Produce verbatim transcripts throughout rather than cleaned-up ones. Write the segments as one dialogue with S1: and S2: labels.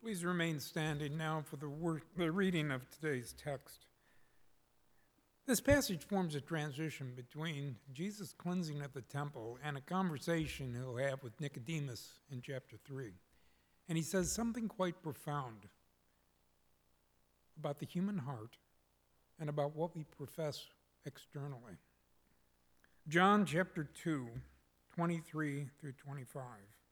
S1: Please remain standing now for the, wor- the reading of today's text. This passage forms a transition between Jesus' cleansing of the temple and a conversation he'll have with Nicodemus in chapter three. And he says something quite profound about the human heart and about what we profess externally. John chapter two, twenty-three through twenty-five.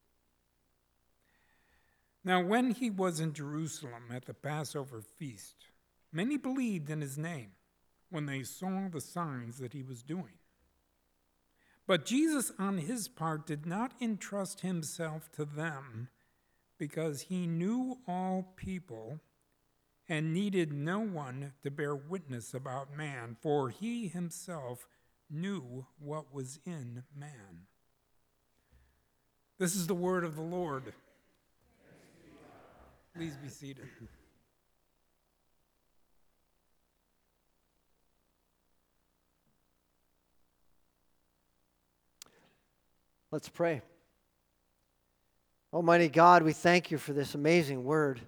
S1: Now when he was in Jerusalem at the Passover feast, many believed in his name when they saw the signs that he was doing. But Jesus on his part did not entrust himself to them because he knew all people and needed no one to bear witness about man, for he himself knew what was in man. This is the word of the Lord. Please be seated.
S2: Let's pray. Almighty God, we thank you for this amazing word.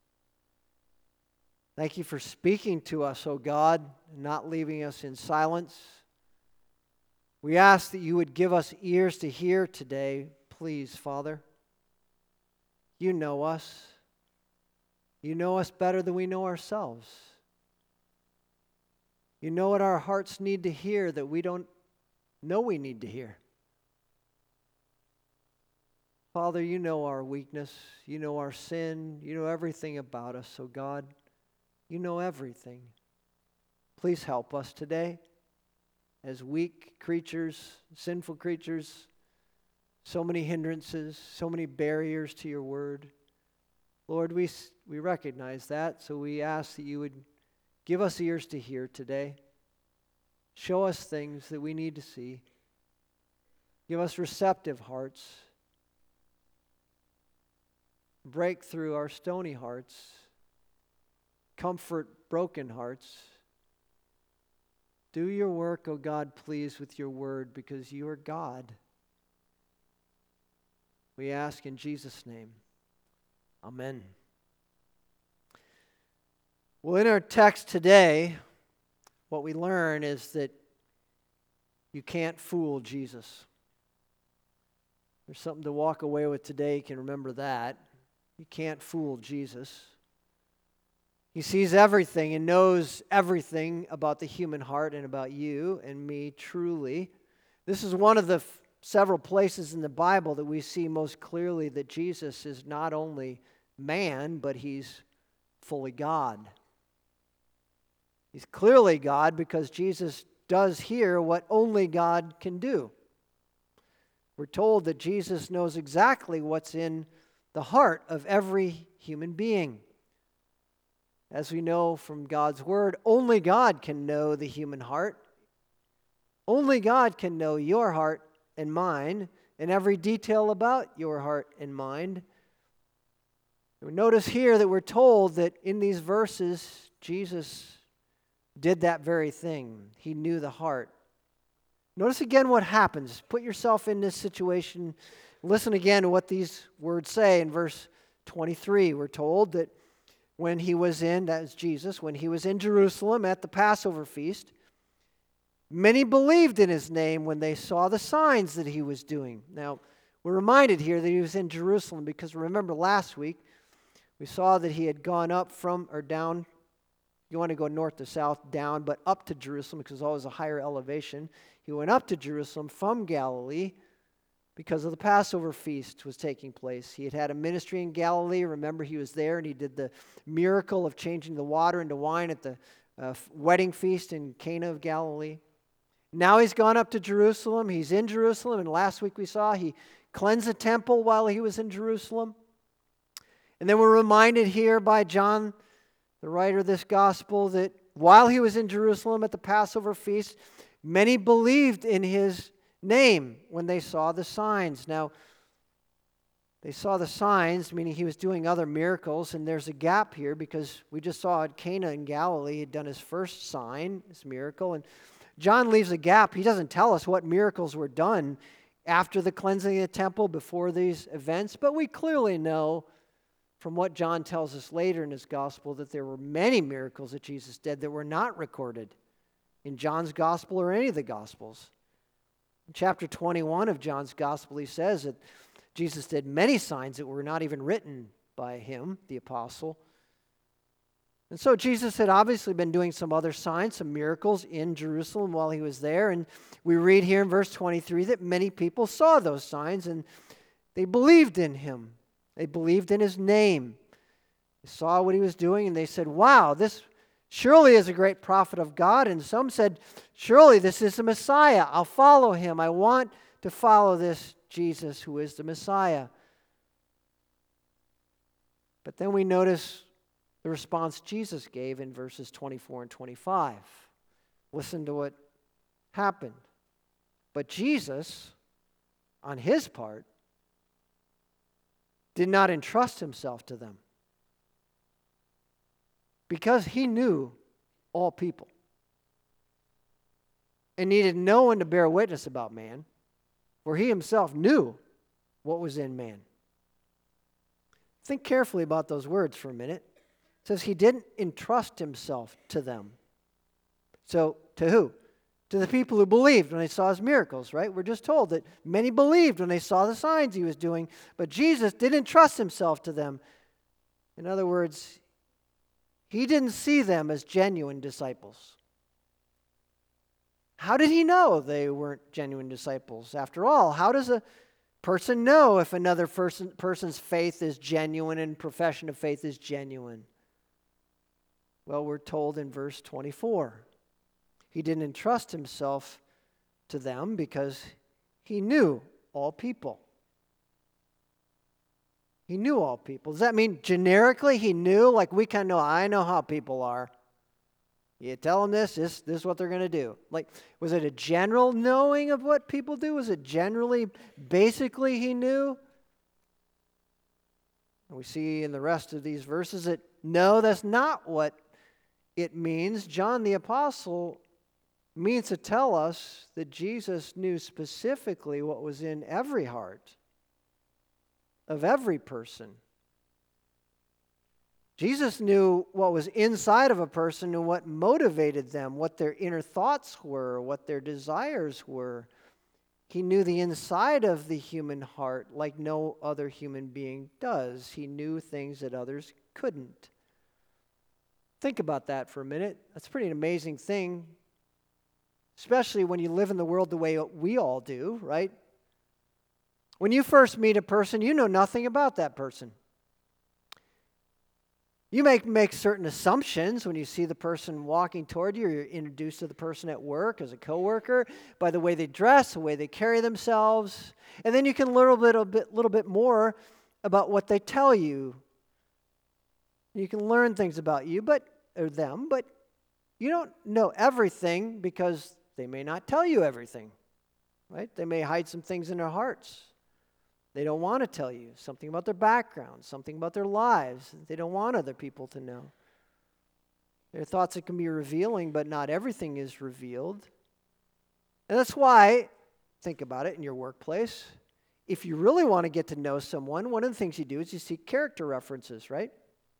S2: Thank you for speaking to us, O God, and not leaving us in silence. We ask that you would give us ears to hear today, please, Father. You know us. You know us better than we know ourselves. You know what our hearts need to hear that we don't know we need to hear. Father, you know our weakness. You know our sin. You know everything about us. So God, you know everything. Please help us today as weak creatures, sinful creatures, so many hindrances, so many barriers to your word. Lord, we, we recognize that, so we ask that you would give us ears to hear today. Show us things that we need to see. Give us receptive hearts. Break through our stony hearts. Comfort broken hearts. Do your work, O God, please, with your word, because you are God. We ask in Jesus' name. Amen. Well, in our text today, what we learn is that you can't fool Jesus. There's something to walk away with today. You can remember that. You can't fool Jesus. He sees everything and knows everything about the human heart and about you and me truly. This is one of the f- several places in the Bible that we see most clearly that Jesus is not only man, but he's fully God. He's clearly God because Jesus does here what only God can do. We're told that Jesus knows exactly what's in the heart of every human being. As we know from God's word, only God can know the human heart. Only God can know your heart and mine and every detail about your heart and mind. Notice here that we're told that in these verses, Jesus did that very thing. He knew the heart. Notice again what happens. Put yourself in this situation. Listen again to what these words say. In verse twenty-three, we're told that when he was in, that is Jesus, when he was in Jerusalem at the Passover feast, many believed in his name when they saw the signs that he was doing. Now, we're reminded here that he was in Jerusalem because remember last week, we saw that he had gone up from, or down, you want to go north to south, down, but up to Jerusalem because it's always a higher elevation. He went up to Jerusalem from Galilee because of the Passover feast was taking place. He had had a ministry in Galilee. Remember, he was there and he did the miracle of changing the water into wine at the uh, wedding feast in Cana of Galilee. Now he's gone up to Jerusalem. He's in Jerusalem, and last week we saw he cleansed the temple while he was in Jerusalem. And then we're reminded here by John, the writer of this gospel, that while he was in Jerusalem at the Passover feast, many believed in his name when they saw the signs. Now, they saw the signs, meaning he was doing other miracles, and there's a gap here because we just saw at Cana in Galilee, he had done his first sign, his miracle, and John leaves a gap. He doesn't tell us what miracles were done after the cleansing of the temple, before these events, but we clearly know from what John tells us later in his gospel, that there were many miracles that Jesus did that were not recorded in John's gospel or any of the gospels. In chapter twenty-one of John's gospel, he says that Jesus did many signs that were not even written by him, the apostle. And so Jesus had obviously been doing some other signs, some miracles in Jerusalem while he was there. And we read here in verse twenty-three that many people saw those signs and they believed in him. They believed in his name. They saw what he was doing and they said, wow, this surely is a great prophet of God. And some said, surely this is the Messiah. I'll follow him. I want to follow this Jesus who is the Messiah. But then we notice the response Jesus gave in verses twenty-four and twenty-five. Listen to what happened. But Jesus, on his part, did not entrust himself to them, because he knew all people and needed no one to bear witness about man, for he himself knew what was in man. Think carefully about those words for a minute. It says he didn't entrust himself to them. So, to who? To the people who believed when they saw his miracles, right? We're just told that many believed when they saw the signs he was doing, but Jesus didn't trust himself to them. In other words, he didn't see them as genuine disciples. How did he know they weren't genuine disciples? After all, how does a person know if another person, person's faith is genuine and profession of faith is genuine? Well, we're told in verse twenty-four. He didn't entrust himself to them because he knew all people. He knew all people. Does that mean generically he knew? Like we kind of know, I know how people are. You tell them this, this, this is what they're going to do. Like, was it a general knowing of what people do? Was it generally, basically he knew? And we see in the rest of these verses that no, that's not what it means. John the Apostle means to tell us that Jesus knew specifically what was in every heart of every person. Jesus knew what was inside of a person and what motivated them, what their inner thoughts were, what their desires were. He knew the inside of the human heart like no other human being does. He knew things that others couldn't. Think about that for a minute. That's a pretty amazing thing, especially when you live in the world the way we all do, right? When you first meet a person, you know nothing about that person. You make, make certain assumptions when you see the person walking toward you, or you're introduced to the person at work as a coworker by the way they dress, the way they carry themselves. And then you can learn a little bit, little bit more about what they tell you. You can learn things about you, but or them, but you don't know everything because they may not tell you everything, right? They may hide some things in their hearts. They don't want to tell you something about their background, something about their lives. They don't want other people to know. There are thoughts that can be revealing, but not everything is revealed. And that's why, think about it in your workplace. If you really want to get to know someone, one of the things you do is you seek character references, right?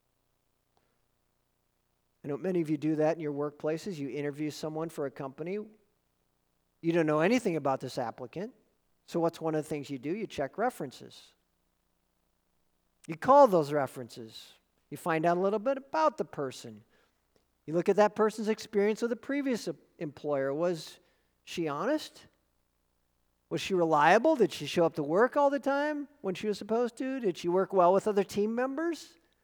S2: I know many of you do that in your workplaces. You interview someone for a company. You don't know anything about this applicant. So what's one of the things you do? You check references. You call those references. You find out a little bit about the person. You look at that person's experience with a previous employer. Was she honest? Was she reliable? Did she show up to work all the time when she was supposed to? Did she work well with other team members?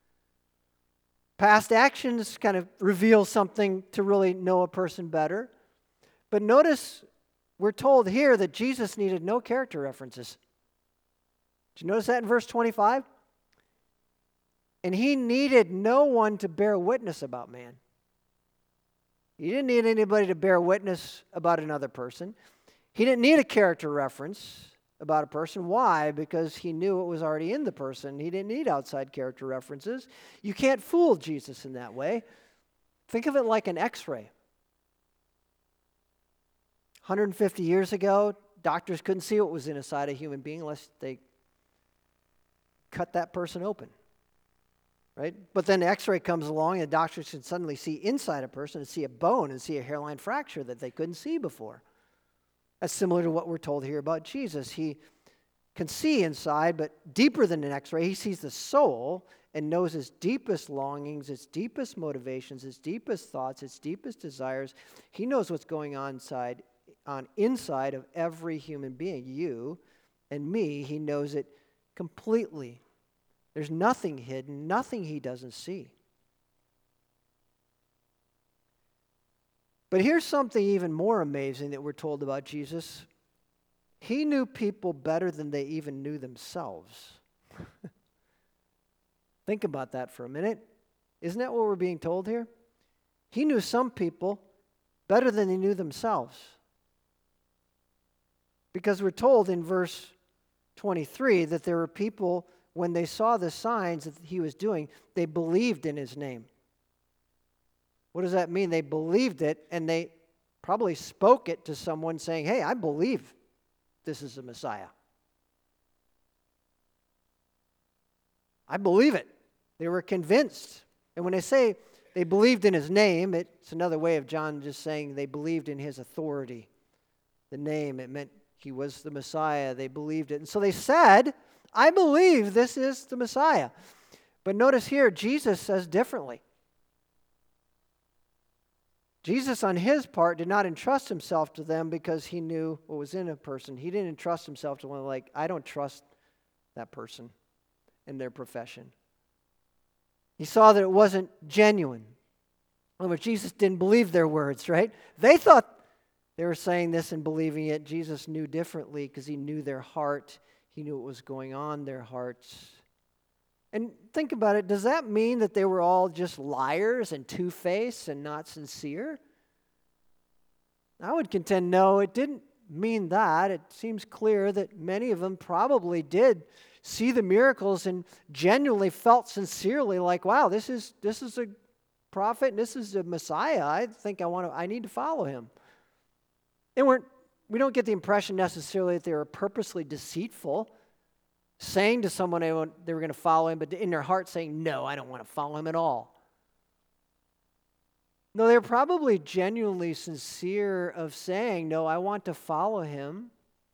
S2: Past actions kind of reveal something to really know a person better. But notice we're told here that Jesus needed no character references. Did you notice that in verse twenty-five? And he needed no one to bear witness about man. He didn't need anybody to bear witness about another person. He didn't need a character reference about a person. Why? Because he knew what was already in the person. He didn't need outside character references. You can't fool Jesus in that way. Think of it like an x-ray. one hundred fifty years ago, doctors couldn't see what was inside a human being unless they cut that person open. right? But then the x-ray comes along and the doctors can suddenly see inside a person and see a bone and see a hairline fracture that they couldn't see before. That's similar to what we're told here about Jesus. He can see inside, but deeper than an x-ray, he sees the soul and knows its deepest longings, its deepest motivations, its deepest thoughts, its deepest desires. He knows what's going on inside, on inside of every human being, you and me. He knows it completely. There's nothing hidden, nothing he doesn't see. But here's something even more amazing that we're told about Jesus. He knew people better than they even knew themselves. Think about that for a minute. Isn't that what we're being told here? He knew some people better than they knew themselves. Because we're told in verse twenty-three that there were people, when they saw the signs that he was doing, they believed in his name. What does that mean? They believed it, and they probably spoke it to someone saying, hey, I believe this is the Messiah. I believe it. They were convinced. And when they say they believed in his name, it's another way of John just saying they believed in his authority. The name, it meant he was the Messiah. They believed it. And so they said, I believe this is the Messiah. But notice here, Jesus says differently. Jesus, on his part, did not entrust himself to them because he knew what was in a person. He didn't entrust himself to one like, I don't trust that person and their profession. He saw that it wasn't genuine. But Jesus didn't believe their words, right? They thought they were saying this and believing it. Jesus knew differently because he knew their heart. He knew what was going on in their hearts. And think about it. Does that mean that they were all just liars and two-faced and not sincere? I would contend no, it didn't mean that. It seems clear that many of them probably did see the miracles and genuinely felt sincerely like, wow, this is this is a prophet and this is a Messiah. I think I want to I need to follow him. They weren't we don't get the impression necessarily that they were purposely deceitful, saying to someone they were going to follow him, but in their heart saying, no, I don't want to follow him at all. No, they're probably genuinely sincere of saying, no, I want to follow him.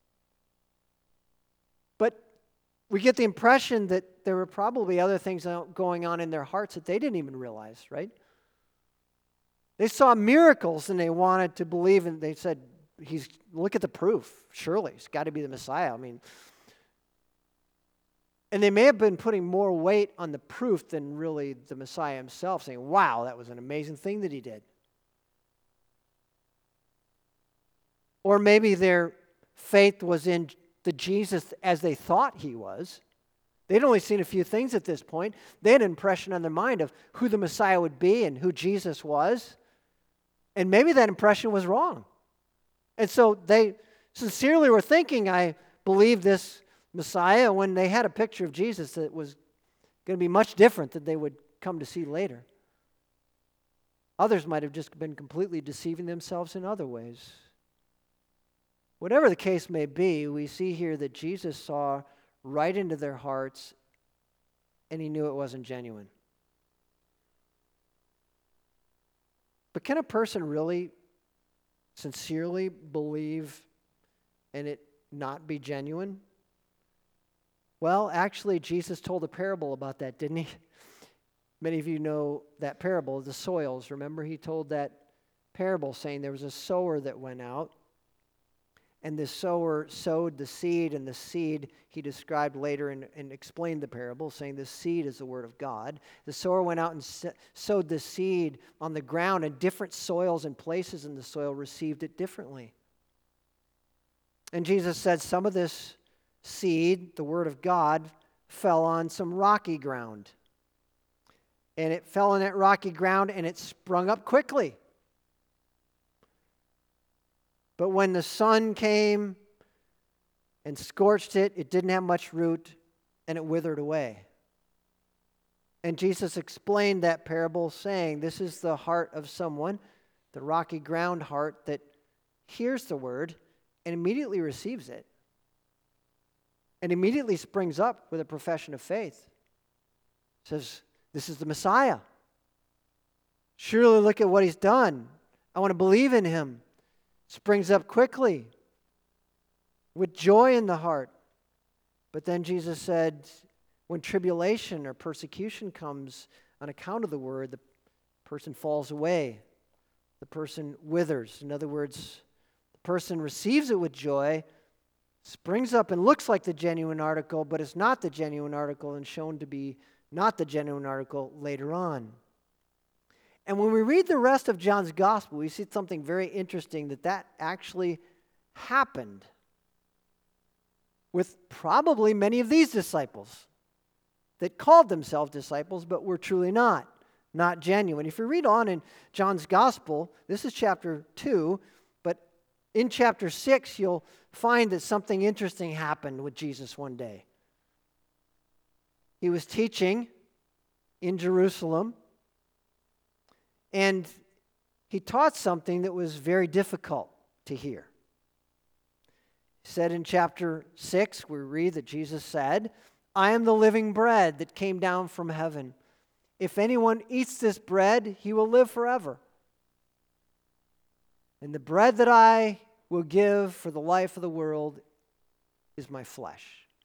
S2: But we get the impression that there were probably other things going on in their hearts that they didn't even realize, right? They saw miracles and they wanted to believe, and they said, "He's look at the proof. Surely, he's got to be the Messiah." I mean, and they may have been putting more weight on the proof than really the Messiah himself, saying, wow, that was an amazing thing that he did. Or maybe their faith was in the Jesus as they thought he was. They'd only seen a few things at this point. They had an impression on their mind of who the Messiah would be and who Jesus was. And maybe that impression was wrong. And so they sincerely were thinking, I believe this Messiah, when they had a picture of Jesus that was going to be much different than they would come to see later. Others might have just been completely deceiving themselves in other ways. Whatever the case may be, we see here that Jesus saw right into their hearts and he knew it wasn't genuine. But can a person really sincerely believe and it not be genuine? Well, actually, Jesus told a parable about that, didn't he? Many of you know that parable, the soils. Remember, he told that parable saying there was a sower that went out, and the sower sowed the seed, and the seed he described later and, and explained the parable, saying the seed is the word of God. The sower went out and se- sowed the seed on the ground, and different soils and places in the soil received it differently. And Jesus said some of this seed, the word of God, fell on some rocky ground. And it fell on that rocky ground and it sprung up quickly. But when the sun came and scorched it, it didn't have much root and it withered away. And Jesus explained that parable saying, this is the heart of someone, the rocky ground heart that hears the word and immediately receives it. And immediately springs up with a profession of faith. Says, This is the Messiah. Surely look at what he's done. I want to believe in him. Springs up quickly with joy in the heart. But then Jesus said, when tribulation or persecution comes on account of the word, the person falls away. The person withers. In other words, the person receives it with joy, springs up and looks like the genuine article, but it's not the genuine article and shown to be not the genuine article later on. And when we read the rest of John's gospel, we see something very interesting, that that actually happened with probably many of these disciples that called themselves disciples but were truly not, not genuine. If you read on in John's gospel, this is chapter two, but in chapter six, you'll find that something interesting happened with Jesus one day. He was teaching in Jerusalem, and he taught something that was very difficult to hear. He said in chapter six, we read that Jesus said, I am the living bread that came down from heaven. If anyone eats this bread, he will live forever. And the bread that I will give for the life of the world is my flesh.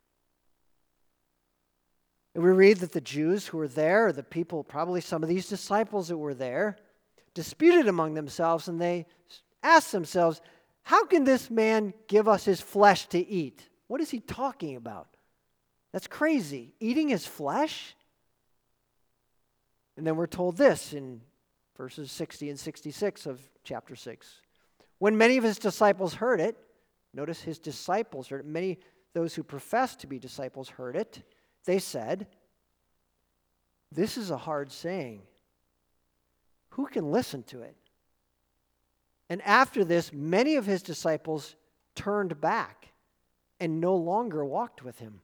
S2: And we read that the Jews who were there, or the people, probably some of these disciples that were there, disputed among themselves, and they asked themselves, how can this man give us his flesh to eat? What is he talking about? That's crazy. Eating his flesh? And then we're told this in verses sixty and sixty-six of chapter six. When many of his disciples heard it, notice his disciples heard it, many those who professed to be disciples heard it, they said, this is a hard saying. Who can listen to it? And after this, many of his disciples turned back and no longer walked with him.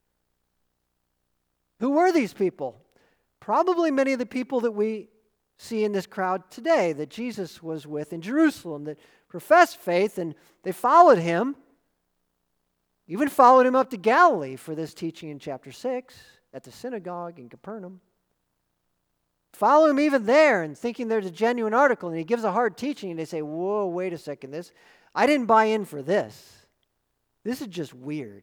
S2: Who were these people? Probably many of the people that we see in this crowd today that Jesus was with in Jerusalem, that professed faith, and they followed him, even followed him up to Galilee for this teaching in chapter six at the synagogue in Capernaum. Follow him even there and thinking there's a genuine article, and he gives a hard teaching, and they say, whoa, wait a second, this, I didn't buy in for this. This is just weird.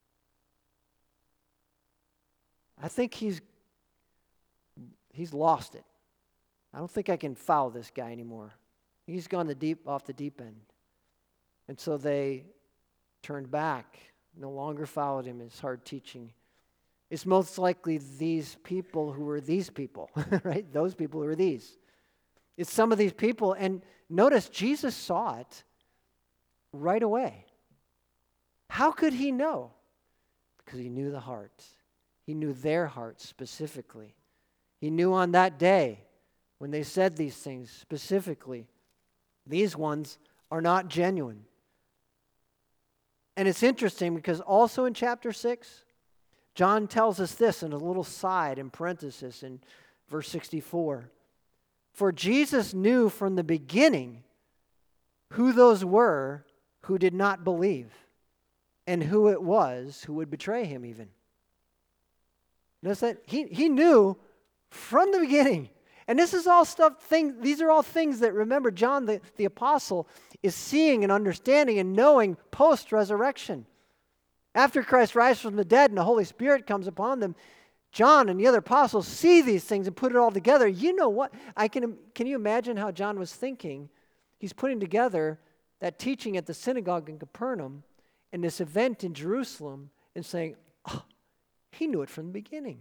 S2: I think he's he's lost it. I don't think I can follow this guy anymore. He's gone the deep off the deep end. And so they turned back, no longer followed him, his hard teaching. It's most likely these people who were these people, right? Those people who are these. It's some of these people, and notice Jesus saw it right away. How could he know? Because he knew the hearts. He knew their hearts specifically. He knew on that day when they said these things specifically, these ones are not genuine. And it's interesting because also in chapter six, John tells us this in a little side in parenthesis in verse sixty-four. For Jesus knew from the beginning who those were who did not believe and who it was who would betray him even. Notice that? He, he knew from the beginning. And this is all stuff, thing, these are all things that, remember, John the, the apostle is seeing and understanding and knowing post-resurrection. After Christ rises from the dead and the Holy Spirit comes upon them, John and the other apostles see these things and put it all together. You know what? I can, can you imagine how John was thinking? He's putting together that teaching at the synagogue in Capernaum and this event in Jerusalem and saying, oh, he knew it from the beginning.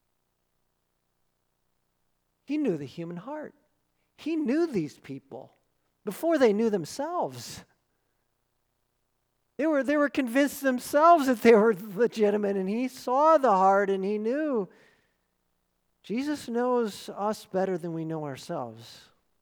S2: He knew the human heart. He knew these people before they knew themselves. They were, they were convinced themselves that they were legitimate, and he saw the heart and he knew. Jesus knows us better than we know ourselves.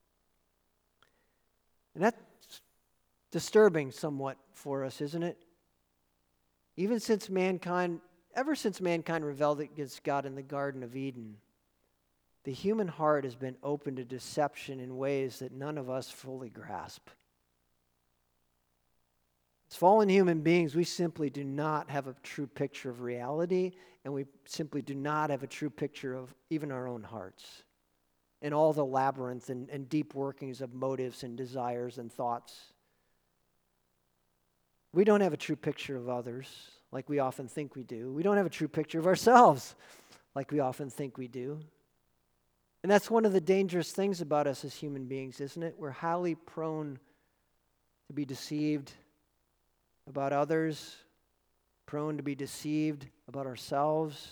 S2: And that's disturbing somewhat for us, isn't it? Even since mankind, ever since mankind rebelled against God in the Garden of Eden, the human heart has been open to deception in ways that none of us fully grasp. As fallen human beings, we simply do not have a true picture of reality, and we simply do not have a true picture of even our own hearts and all the labyrinth and, and deep workings of motives and desires and thoughts. We don't have a true picture of others like we often think we do. We don't have a true picture of ourselves like we often think we do. And that's one of the dangerous things about us as human beings, isn't it? We're highly prone to be deceived about others, prone to be deceived about ourselves.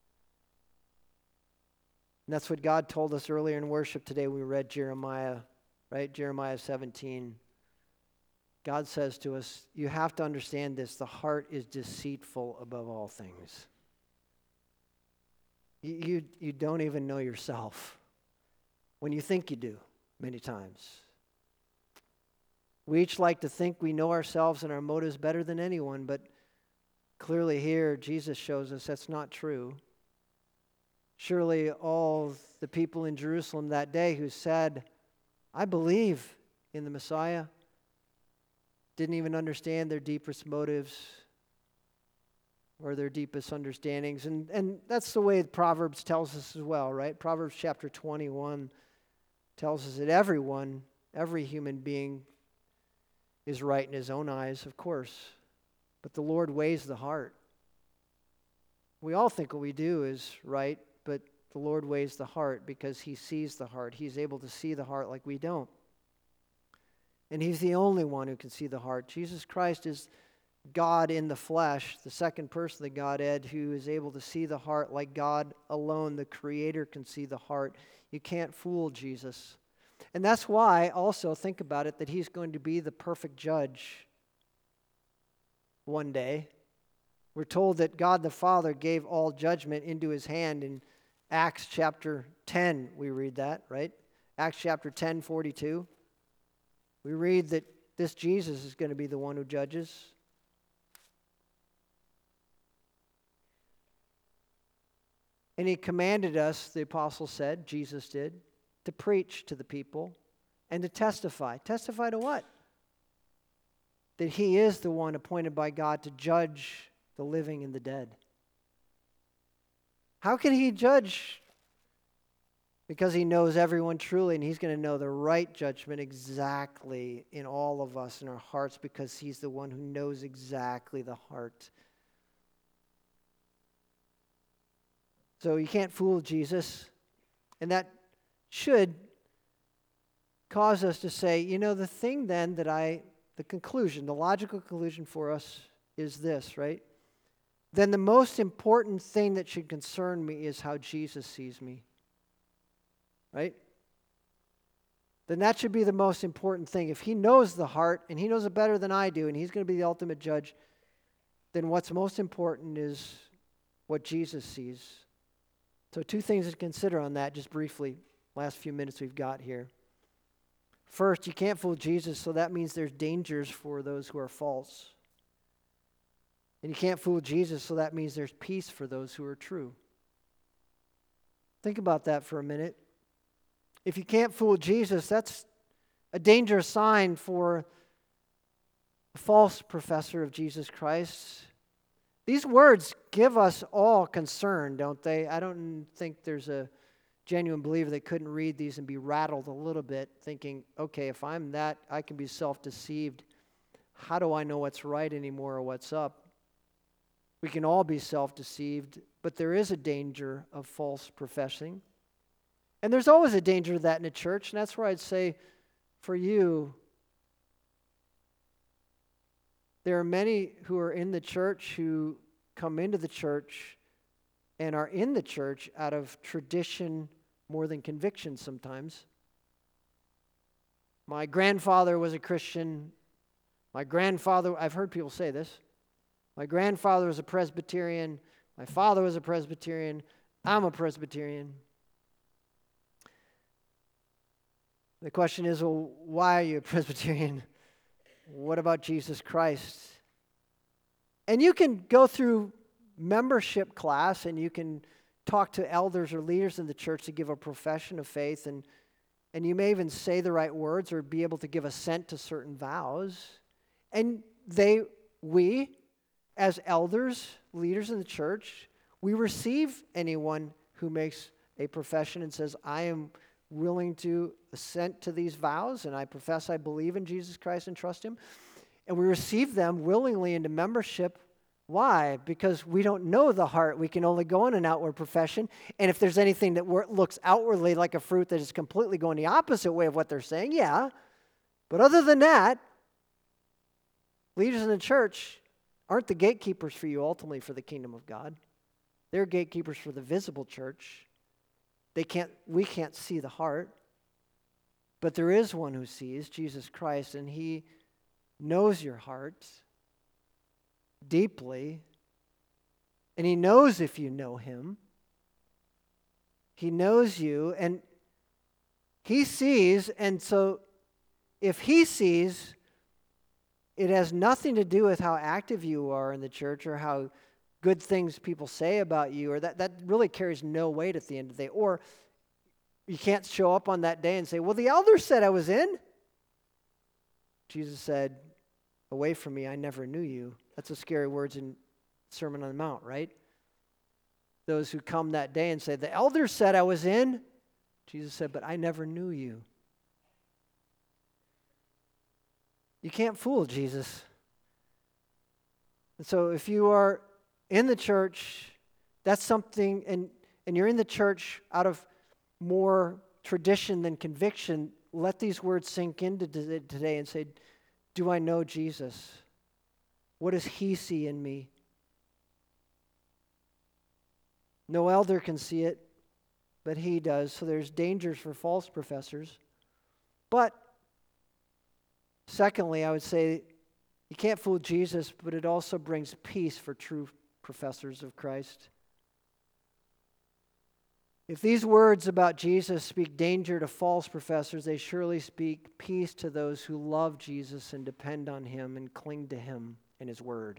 S2: And that's what God told us earlier in worship today. We read Jeremiah, right? Jeremiah seventeen. God says to us, you have to understand this. The heart is deceitful above all things. You, you, you don't even know yourself when you think you do, many times. We each like to think we know ourselves and our motives better than anyone, but clearly here, Jesus shows us that's not true. Surely all the people in Jerusalem that day who said, I believe in the Messiah, didn't even understand their deepest motives or their deepest understandings. And, and that's the way Proverbs tells us as well, right? Proverbs chapter twenty-one tells us that everyone, every human being is right in his own eyes, of course. But the Lord weighs the heart. We all think what we do is right, but the Lord weighs the heart because he sees the heart. He's able to see the heart like we don't. And he's the only one who can see the heart. Jesus Christ is God in the flesh, the second person of the Godhead, who is able to see the heart like God alone, the Creator, can see the heart. You can't fool Jesus. And that's why, also, think about it, that he's going to be the perfect judge one day. We're told that God the Father gave all judgment into his hand in Acts chapter ten. We read that, right? Acts chapter ten, forty-two. We read that this Jesus is going to be the one who judges. And he commanded us, the apostle said, Jesus did, to preach to the people and to testify. Testify to what? That he is the one appointed by God to judge the living and the dead. How can he judge? Because he knows everyone truly, and he's going to know the right judgment exactly in all of us, in our hearts, because he's the one who knows exactly the heart. So you can't fool Jesus. And that should cause us to say, you know, the thing then that I, the conclusion, the logical conclusion for us is this, right? Then the most important thing that should concern me is how Jesus sees me. Right? Then that should be the most important thing. If he knows the heart, and he knows it better than I do, and he's going to be the ultimate judge, then what's most important is what Jesus sees. So two things to consider on that, just briefly, last few minutes we've got here. First, you can't fool Jesus, so that means there's dangers for those who are false. And you can't fool Jesus, so that means there's peace for those who are true. Think about that for a minute. If you can't fool Jesus, that's a dangerous sign for a false professor of Jesus Christ. These words give us all concern, don't they? I don't think there's a genuine believer that couldn't read these and be rattled a little bit, thinking, okay, if I'm that, I can be self-deceived. How do I know what's right anymore or what's up? We can all be self-deceived, but there is a danger of false professing. And there's always a danger of that in a church, and that's where I'd say for you, there are many who are in the church who come into the church and are in the church out of tradition more than conviction sometimes. My grandfather was a Christian. My grandfather, I've heard people say this, my grandfather was a Presbyterian. My father was a Presbyterian. I'm a Presbyterian. The question is, well, why are you a Presbyterian? What about Jesus Christ? And you can go through membership class and you can talk to elders or leaders in the church to give a profession of faith, and, and you may even say the right words or be able to give assent to certain vows. And they, we, as elders, leaders in the church, we receive anyone who makes a profession and says, I am willing to assent to these vows, and I profess I believe in Jesus Christ and trust him. And we receive them willingly into membership. Why? Because we don't know the heart. We can only go on an outward profession. And if there's anything that looks outwardly like a fruit that is completely going the opposite way of what they're saying, yeah. But other than that, leaders in the church aren't the gatekeepers for you ultimately for the kingdom of God. They're gatekeepers for the visible church. They can't, we can't see the heart. But there is one who sees, Jesus Christ, and he knows your heart deeply, and he knows if you know him. He knows you, and he sees, and so if he sees, it has nothing to do with how active you are in the church or how good things people say about you, or that, that really carries no weight at the end of the day. Or you can't show up on that day and say, well, the elder said I was in. Jesus said, away from me, I never knew you. That's the scary words in Sermon on the Mount, right? Those who come that day and say, the elder said I was in. Jesus said, but I never knew you. You can't fool Jesus. And so if you are in the church, that's something, and, and you're in the church out of more tradition than conviction, let these words sink into today and say, do I know Jesus? What does he see in me? No elder can see it, but he does. So there's dangers for false professors. But secondly, I would say you can't fool Jesus, but it also brings peace for true professors of Christ. If these words about Jesus speak danger to false professors, they surely speak peace to those who love Jesus and depend on him and cling to him and his word.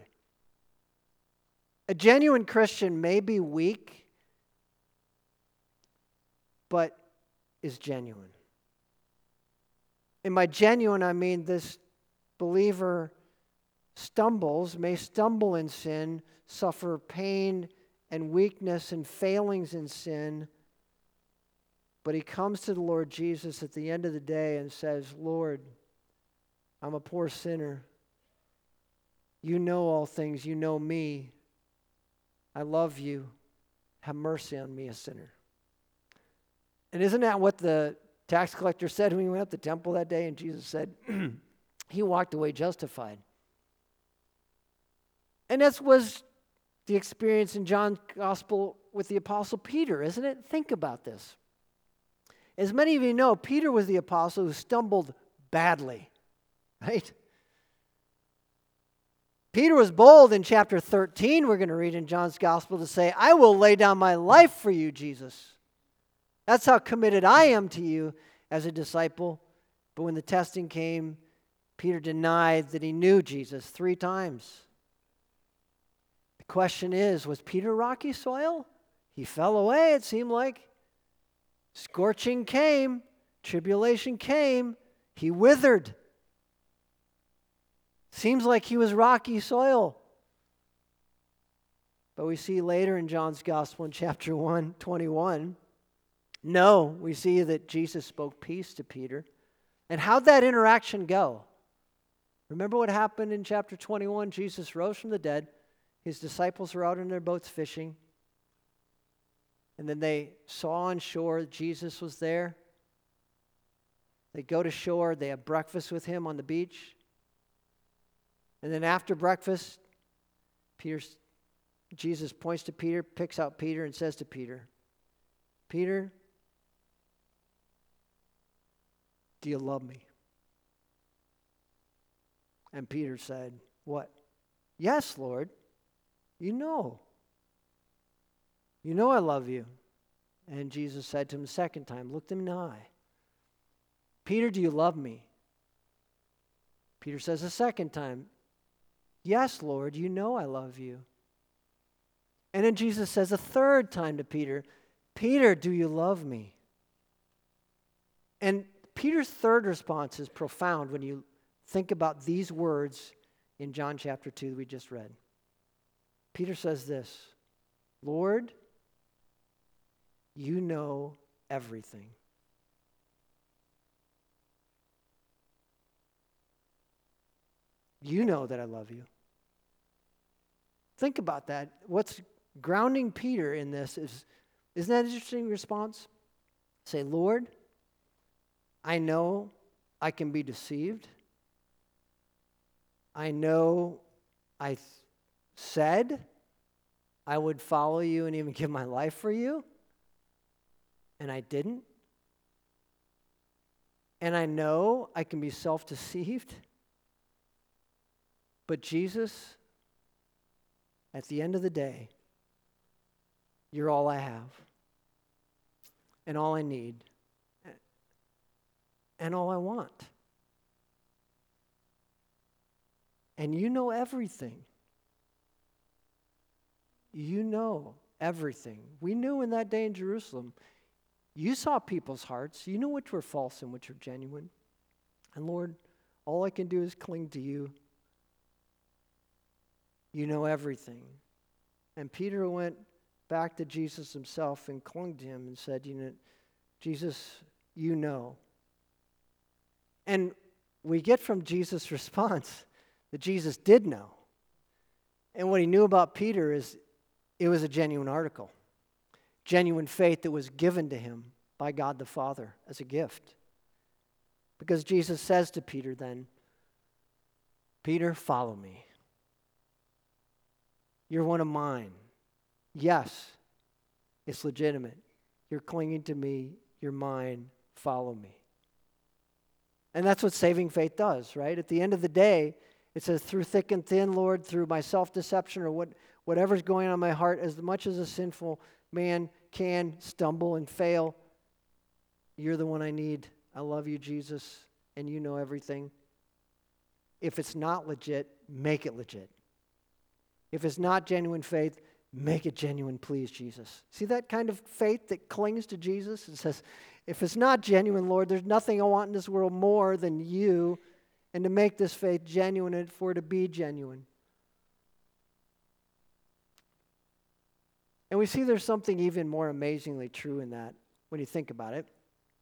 S2: A genuine Christian may be weak, but is genuine. And by genuine, I mean this believer stumbles, may stumble in sin, suffer pain and weakness and failings in sin, but he comes to the Lord Jesus at the end of the day and says, Lord, I'm a poor sinner. You know all things. You know me. I love you. Have mercy on me, a sinner. And isn't that what the tax collector said when he went up to the temple that day? And Jesus said, he walked away justified. And that was the experience in John's gospel with the apostle Peter, isn't it? Think about this. As many of you know, Peter was the apostle who stumbled badly, right? Peter was bold in chapter thirteen, we're going to read in John's gospel, to say, I will lay down my life for you, Jesus. That's how committed I am to you as a disciple. But when the testing came, Peter denied that he knew Jesus three times. The question is, was Peter rocky soil? He fell away, it seemed like. Scorching came, tribulation came, he withered. Seems like he was rocky soil. But we see later in John's gospel in chapter one, twenty-one, no, we see that Jesus spoke peace to Peter. And how'd that interaction go? Remember what happened in chapter twenty-one? Jesus rose from the dead. His disciples were out in their boats fishing. And then they saw on shore that Jesus was there. They go to shore. They have breakfast with him on the beach. And then after breakfast, Peter's, Jesus points to Peter, picks out Peter, and says to Peter, Peter, do you love me? And Peter said, what? Yes, Lord. You know. You know I love you. And Jesus said to him the second time, looked him in the eye. Peter, do you love me? Peter says a second time, yes, Lord, you know I love you. And then Jesus says a third time to Peter, Peter, do you love me? And Peter's third response is profound when you think about these words in John chapter two that we just read. Peter says this, Lord, you know everything. You know that I love you. Think about that. What's grounding Peter in this is, isn't that an interesting response? Say, Lord, I know I can be deceived. I know I th- said I would follow you and even give my life for you, and I didn't. And I know I can be self-deceived. But Jesus, at the end of the day, you're all I have, and all I need, and all I want. And you know everything. You know everything. We knew in that day in Jerusalem, you saw people's hearts. You knew which were false and which were genuine. And Lord, all I can do is cling to you. You know everything. And Peter went back to Jesus himself and clung to him and said, you know, Jesus, you know. And we get from Jesus' response that Jesus did know. And what he knew about Peter is it was a genuine article, genuine faith that was given to him by God the Father as a gift. Because Jesus says to Peter then, Peter, follow me. You're one of mine. Yes, it's legitimate. You're clinging to me. You're mine. Follow me. And that's what saving faith does, right? At the end of the day, it says, through thick and thin, Lord, through my self-deception or what, whatever's going on in my heart, as much as a sinful man can stumble and fail, you're the one I need. I love you, Jesus, and you know everything. If it's not legit, make it legit. If it's not genuine faith, make it genuine, please, Jesus. See that kind of faith that clings to Jesus and says, if it's not genuine, Lord, there's nothing I want in this world more than you, and to make this faith genuine and for it to be genuine. And we see there's something even more amazingly true in that when you think about it.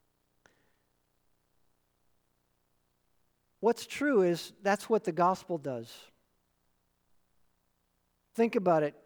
S2: What's true is that's what the gospel does. Think about it.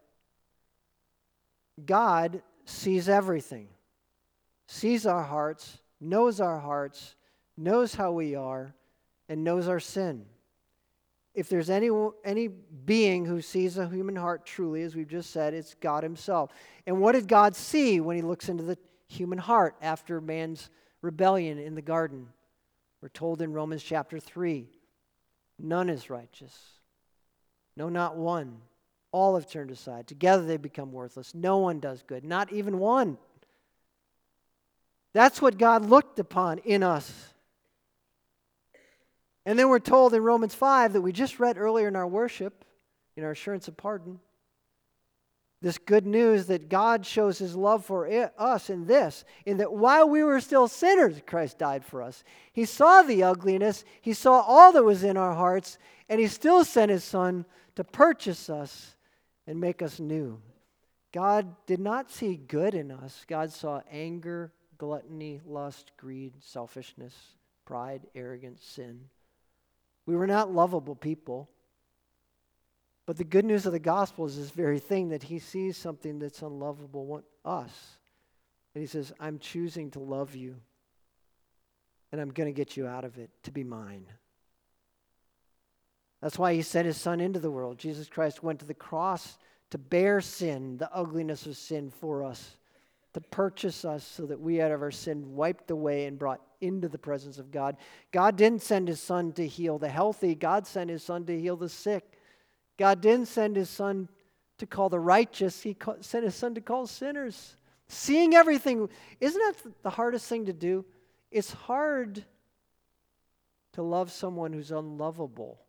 S2: God sees everything, sees our hearts, knows our hearts, knows how we are, and knows our sin. If there's any, any being who sees a human heart truly, as we've just said, it's God himself. And what did God see when he looks into the human heart after man's rebellion in the garden? We're told in Romans chapter three, none is righteous. No, not one. All have turned aside. Together they become worthless. No one does good, not even one. That's what God looked upon in us. And then we're told in Romans five that we just read earlier in our worship, in our assurance of pardon, this good news that God shows his love for it, us in this, in that while we were still sinners, Christ died for us. He saw the ugliness, he saw all that was in our hearts, and he still sent his Son to purchase us and make us new. God did not see good in us. God saw anger, gluttony, lust, greed, selfishness, pride, arrogance, sin. We were not lovable people. But the good news of the gospel is this very thing, that he sees something that's unlovable, us. And he says, I'm choosing to love you. And I'm going to get you out of it to be mine. That's why he sent his Son into the world. Jesus Christ went to the cross to bear sin, the ugliness of sin for us, to purchase us so that we had our sin wiped away and brought into the presence of God. God didn't send his Son to heal the healthy. God sent his Son to heal the sick. God didn't send his Son to call the righteous. He sent his Son to call sinners. Seeing everything, isn't that the hardest thing to do? It's hard to love someone who's unlovable.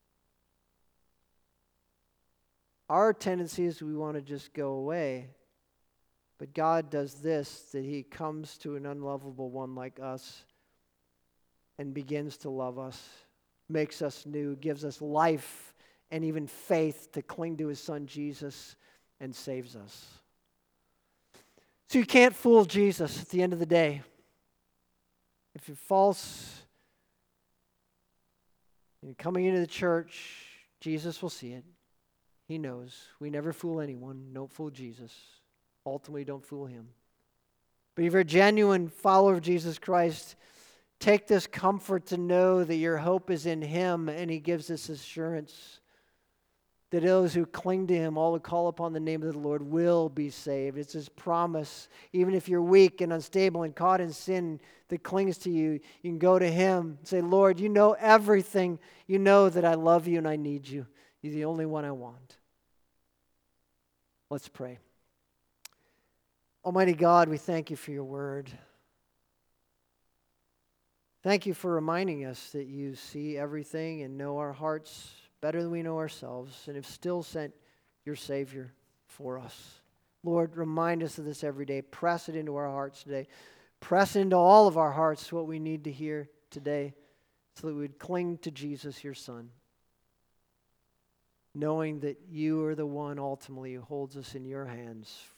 S2: Our tendency is we want to just go away. But God does this, that he comes to an unlovable one like us and begins to love us, makes us new, gives us life, and even faith to cling to his Son Jesus and saves us. So you can't fool Jesus at the end of the day. If you're false, you're coming into the church, Jesus will see it. He knows. We never fool anyone. Don't fool Jesus. Ultimately, don't fool him. But if you're a genuine follower of Jesus Christ, take this comfort to know that your hope is in him, and he gives this assurance that those who cling to him, all who call upon the name of the Lord, will be saved. It's his promise. Even if you're weak and unstable and caught in sin that clings to you, you can go to him and say, Lord, you know everything. You know that I love you and I need you. You're the only one I want. Let's pray. Almighty God, we thank you for your word. Thank you for reminding us that you see everything and know our hearts better than we know ourselves, and have still sent your Savior for us. Lord, remind us of this every day. Press it into our hearts today. Press into all of our hearts what we need to hear today so that we would cling to Jesus, your Son, knowing that you are the one ultimately who holds us in your hands